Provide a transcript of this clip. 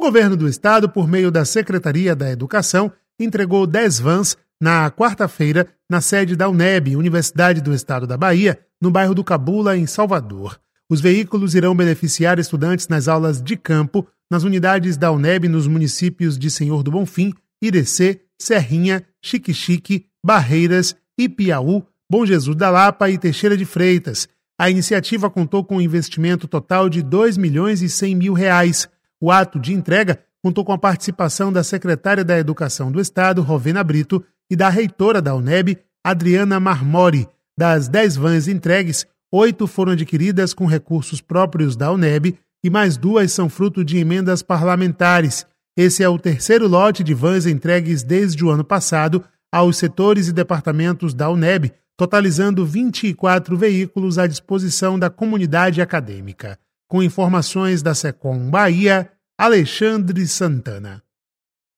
governo do estado, por meio da Secretaria da Educação, entregou 10 vans na quarta-feira na sede da UNEB, Universidade do Estado da Bahia, no bairro do Cabula, em Salvador. Os veículos irão beneficiar estudantes nas aulas de campo, nas unidades da UNEB nos municípios de Senhor do Bonfim, Irecê, Serrinha, Xique-Xique, Barreiras, Ipiaú, Bom Jesus da Lapa e Teixeira de Freitas. A iniciativa contou com um investimento total de R$ 2.100.000. O ato de entrega contou com a participação da secretária da Educação do Estado, Rovena Brito, e da reitora da UNEB, Adriana Marmori. Das 10 vans entregues, 8 foram adquiridas com recursos próprios da UNEB e mais 2 são fruto de emendas parlamentares. Esse é o terceiro lote de vans entregues desde o ano passado aos setores e departamentos da UNEB, totalizando 24 veículos à disposição da comunidade acadêmica. Com informações da Secom Bahia, Alexandre Santana.